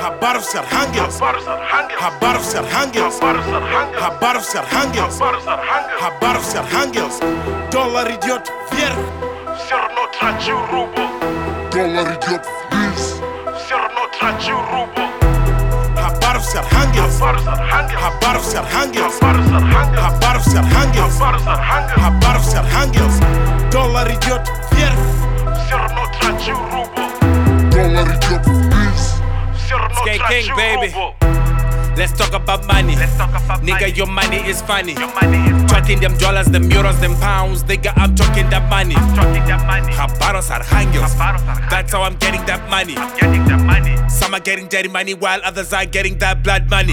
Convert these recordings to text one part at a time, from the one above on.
Habarów z Archangels, Habarów z Archangels, Habarów z Archangels, Habarów z Archangels. Dollar идет вверх, все равно трачу рубль. Доллар идет вниз, все равно трачу рубль. Habarów z Archangels, Habarów z Archangels, Habarów z Archangels, Habarów z Archangels. Dollar идет вверх, все равно трачу рубль. доллар идет вниз. все равно Skate King, трачу baby. рубль. Let's talk about money. Nigga, money. your money is funny. Your money is Talking them dollars, them euros, them pounds. Nigga, I'm talking that money. talking that money. Habaros Archangels. Habaros Archangels. That's how I'm getting that money. I'm getting that money. Some are getting dirty money while others are getting that blood money.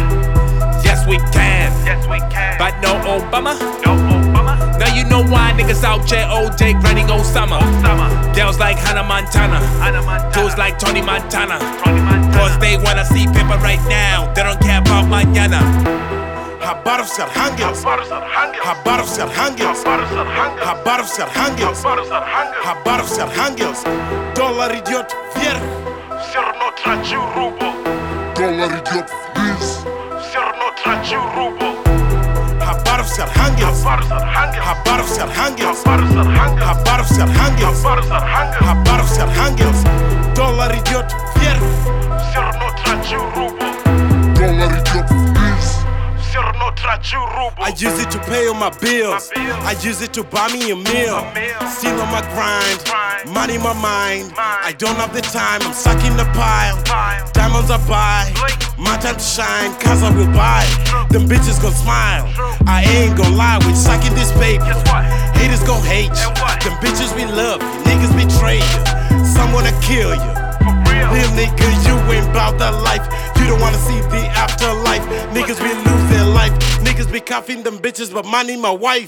Yes, we can. Yes, we can. But no Obama. no Obama. Now you know why niggas out here all day grinding Osama. Osama. Girls like Hannah Montana. Hannah Montana. Dudes like Tony Montana. Tony Montana. Cause they wanna see paper right now. They don't care about mañana. Habarów z Archangels, Habaros Archangels. Habarów z Archangels, Habaros Archangels. Habarów z Archangels, Habaros Archangels. Habarów z Archangels. Dollar идет вверх, все равно трачу рубль. Доллар идет вниз, все равно трачу рубль. Habarów z Archangels, Habaros Archangels. Habarów z Archangels, Habaros Archangels. Habarów z Archangels, Habaros Archangels. Habarów z Archangels. Dollar идет вверх, все равно трачу рубль. доллар идет вниз. все равно трачу I рубль. use it to pay all my bills. My bills. I use it to buy me a meal. Still on my grind, money in my mind. I don't have the time, I'm stuck in the pile. Diamonds I buy, my time to shine, cause I will buy. Them bitches gon' smile. I ain't gon' lie, we suck in this paper. Guess what? Haters gon' hate you. And what? Them bitches we love, you niggas betray you. Some wanna kill you. For real. Real nigga, you ain't bout that life. You don't wanna see the afterlife. Niggas be lose their life. Niggas be cuffing them bitches, but money my wife.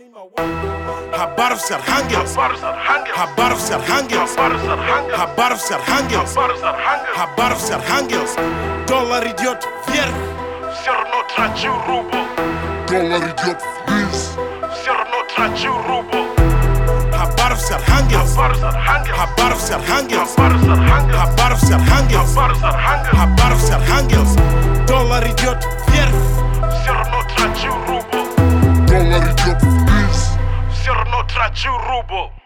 Habarów z Archangels, Habaros Archangels. Habarów z Archangels, Habaros Archangels. Habarów z Archangels, Habaros Archangels. Habarów z Archangels. Dollar идет вверх, все равно трачу рубль. Доллар идет вниз, все равно трачу рубль. Habarów z Archangels, Habaros Archangels. Habarów z Archangels, Habaros Archangels. Habarów z Archangels, Habaros Archangels. Habarów z Archangels. Dollar идет вверх, все равно трачу рубль. доллар идет вниз. все равно трачу рубль.